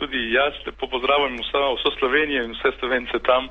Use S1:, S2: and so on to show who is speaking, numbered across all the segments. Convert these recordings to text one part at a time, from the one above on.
S1: tudi jaz lepo pozdravljam vso Slovenijo in vse Slovence tam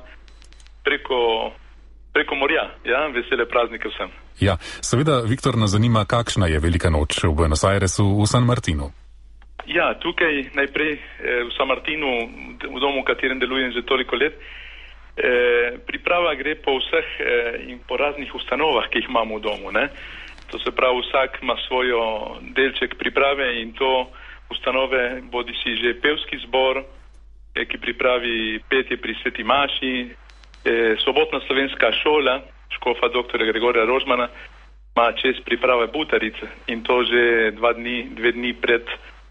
S1: preko morja. Ja, vesele praznike vsem.
S2: Ja, seveda, Viktor, nas zanima, kakšna je Velika noč v Buenos Airesu v San Martinu.
S1: Ja, tukaj najprej v San Martinu, v domu, v katerem delujem že toliko let, priprava gre po vseh in po raznih ustanovah, ki jih imamo v domu. Ne? To se pravi, vsak ima svojo delček priprave in to ustanove bodi si že pevski zbor, ki pripravi petje pri Sveti Maši, sobotna slovenska šola, škofa dr. Gregorja Rožmana, ima čez priprave butarice in to že dve dni pred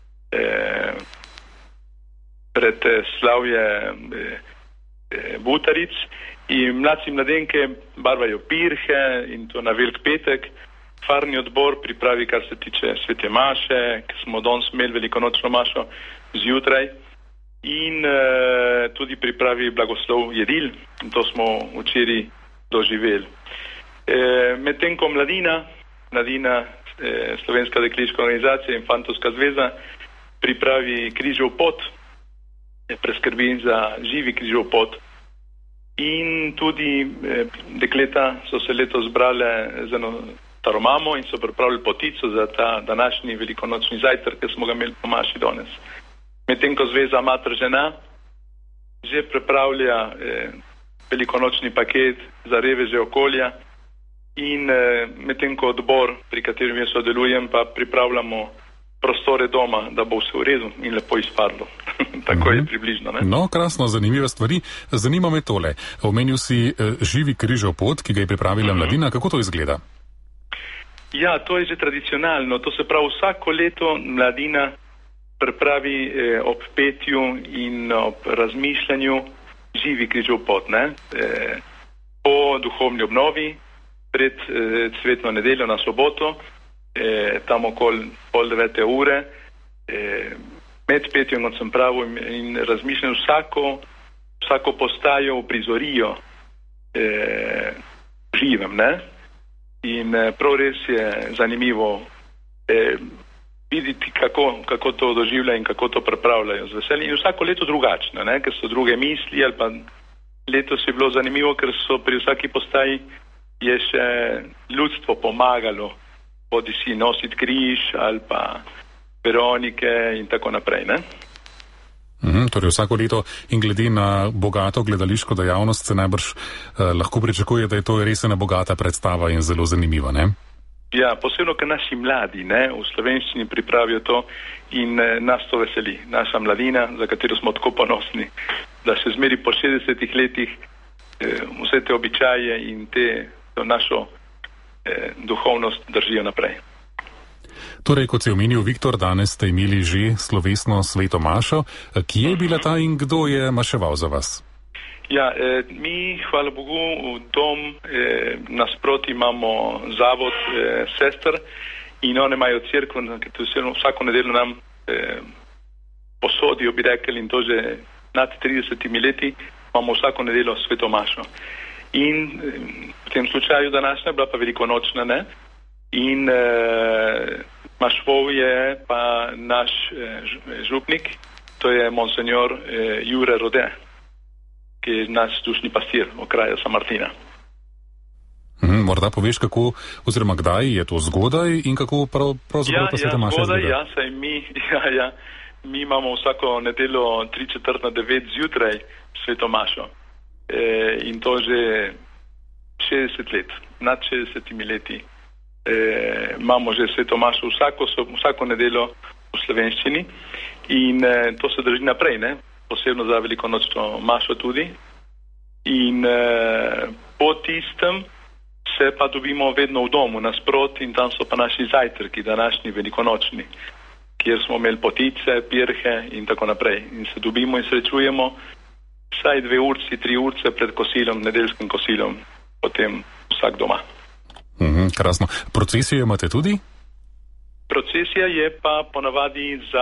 S1: slavje butaric in mladci mladenke barvajo pirhe in to na Velik petek. Farni odbor pripravi, kar se tiče Svete Maše, ki smo danes imeli velikonočno mašo zjutraj in tudi pripravi blagoslov jedil in to smo včeraj doživeli. Medtem ko mladina Slovenska dekliška organizacija in Fantovska zveza pripravi križev pot, preskrbi za živi križev pot in tudi dekleta so se letos zbrale z eno staro mamo in so pripravili potico za ta današnji velikonočni zajtrk, ki smo ga imeli po maši danes. Medtem ko zveza Mater žena že pripravlja velikonočni paket za reveže okolja in medtem ko odbor, pri katerem jaz sodelujem, pa pripravljamo prostore doma, da bo vse v redu in lepo izpadlo. Tako je približno. Ne?
S2: No, krasno, zanimive stvari. Zanima me tole. Omenil si živi križev pot, ki ga je pripravila mladina. Kako to izgleda?
S1: Ja, to je že tradicionalno. To se pravi, vsako leto mladina pripravi ob petju in ob razmišljanju živi križev pot. Po duhovni obnovi, pred cvetno nedeljo na soboto, tam okoli 8:30, med petjem, kot sem pravil, in razmišljam, vsako postajo prizorijo živem, ne? In prav res je zanimivo videti, kako to doživlja in kako to pripravljajo z veseljem. In vsako leto drugačno, ne? Ker so druge misli, ali pa letos je bilo zanimivo, ker so pri vsaki postaji je še ljudstvo pomagalo, bodi si nositi križ ali pa Veronike in tako naprej, ne?
S2: Torej vsako leto in glede na bogato gledališko dejavnost se najbrž lahko pričakuje, da je to res ena bogata predstava in zelo zanimiva, ne?
S1: Ja, posebno, ker naši mladi, ne, v slovenščini pripravijo to in nas to veseli. Naša mladina, za katero smo tako ponosni, da še zmeri po 60 letih vse te običaje in to našo duhovnost držijo naprej.
S2: Torej, kot si omenil, Viktor, danes ste imeli že slovesno sveto mašo. Kje je bila ta in kdo je maševal za vas?
S1: Ja, mi, hvala Bogu, v dom nasproti imamo zavod sester in one imajo cerkev, ki vsako nedeljo nam posodijo, bi rekli, in to že nad 30 leti imamo vsako nedeljo sveto mašo. In v tem slučaju današnja bila pa velikonočna, ne? In mašval je pa naš župnik, to je monsenjor Jure Rode, ki je naš dušni pastir okraja San Martina.
S2: Morda poveš, kako oziroma kdaj je to zgodaj in kako pravzaprav ta sveta maša
S1: izgleda? Ja, saj mi imamo vsako nedeljo 8:45 zjutraj sveto mašo. In to že 60 let, nad 60 leti. Imamo že sveto mašo vsako nedeljo v slovenščini in to se drži naprej, ne? Posebno za velikonočno mašo tudi. In po tistem se pa dobimo vedno v domu nasproti in tam so pa naši zajtrki, današnji velikonočni, kjer smo imeli potice, pirhe in tako naprej. In se dobimo in srečujemo vsaj 2 urci, 3 urce pred kosilom, nedeljskim kosilom, potem vsak doma.
S2: Krasno. Procesijo imate tudi?
S1: Procesija je pa ponavadi za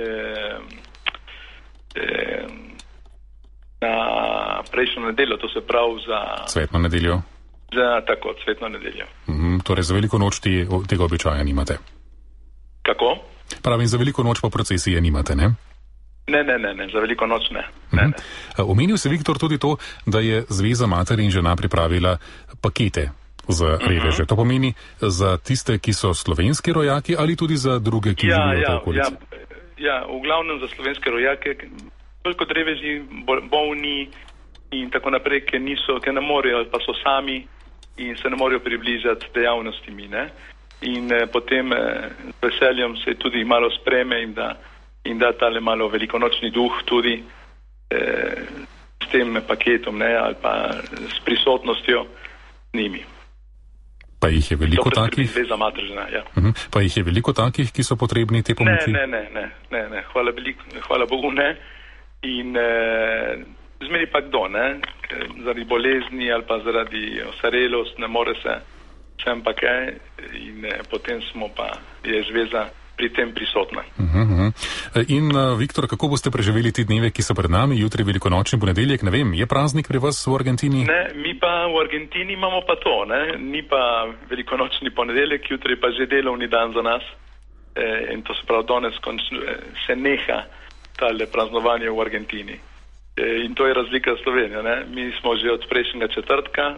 S1: na prejšnjo nedeljo, to se pravi za
S2: cvetno nedeljo.
S1: Tako, cvetno nedeljo.
S2: Torej za veliko noč tega običaja nimate?
S1: Kako?
S2: Pravim, za veliko noč pa procesije nimate, ne?
S1: Ne, za veliko noč ne.
S2: Omenil se Viktor tudi to, da je Zveza mater in žena pripravila pakete za reveže. To pomeni za tiste, ki so slovenski rojaki ali tudi za druge, ki živijo v tej okolici?
S1: Ja, v glavnem za slovenske rojake, koliko reveži, bolni in tako naprej, ki ne morejo ali pa so sami in se ne morejo približati dejavnostimi, ne? In potem z veseljem se tudi malo spreme in da tale malo velikonočni duh tudi s tem paketom, ne, ali pa s prisotnostjo z njimi.
S2: Pa jih je veliko takih?
S1: Zveza mater žena, ja.
S2: Pa jih je veliko takih, ki so potrebni te pomoči?
S1: Ne. Hvala Bogu ne. In zmeri pa kdo, ne? Zaradi bolezni ali pa zaradi osarelost ne more se sem pa kaj in potem je zveza pri tem prisotna.
S2: In Viktor, kako boste preživeli ti dneve, ki so pred nami, jutri velikonočni ponedeljek, ne vem, je praznik pri vas v Argentini?
S1: Ne, mi pa v Argentini imamo pa to, ne, ni pa velikonočni ponedeljek, jutri pa že delovni dan za nas in to se pravi, danes se neha tale praznovanje v Argentini. In to je razlika Slovenije, ne, mi smo že od prejšnjega četrtka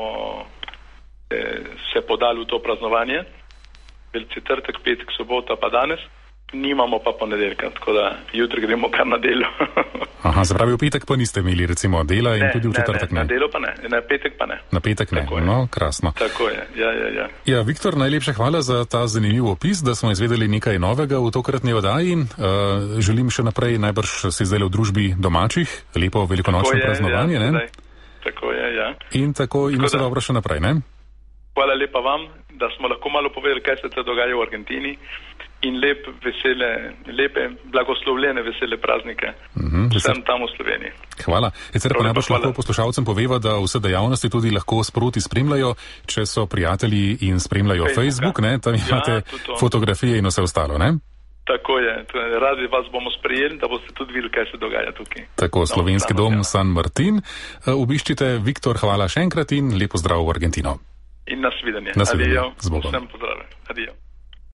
S1: se podali v to praznovanje, četrtek, petek, sobota pa danes, nimamo pa ponedeljka, tako da jutri gremo kar na delo.
S2: Aha, se pravi, v petek pa niste imeli recimo dela in tudi v četrtek ne?
S1: Na delo pa ne, na petek pa ne.
S2: Na petek ne, no, krasno.
S1: Tako je, ja.
S2: Ja, Viktor, najlepša hvala za ta zanimiv opis, da smo izvedeli nekaj novega v tokratni oddaji. Želim še naprej najbrž si zdaj v družbi domačih, lepo velikonočno praznovanje, ne?
S1: Tako je, ja.
S2: In vse dobro še naprej, ne?
S1: Hvala lepa vam, da smo lahko malo povedali, kaj se dogaja v Argentini in lepe, blagoslovljene, vesele praznike vsem tam v Sloveniji.
S2: Hvala. Sicer pa najbolj lahko poslušalcem poveva, da vse dejavnosti tudi lahko sproti spremljajo, če so prijatelji in spremljajo Facebook, ne? Tam imate fotografije in vse ostalo, ne?
S1: Tako je. Radi vas bomo sprejeli, da boste tudi videli, kaj se dogaja tukaj.
S2: Tako, Slovenski dom San Martin. Obiščite, Viktor, hvala še enkrat in lepo zdrav v Argentino.
S1: In nasvidenje.
S2: Nasvidenje. Z Bogom.
S1: Vsem pozdrave. Adijo.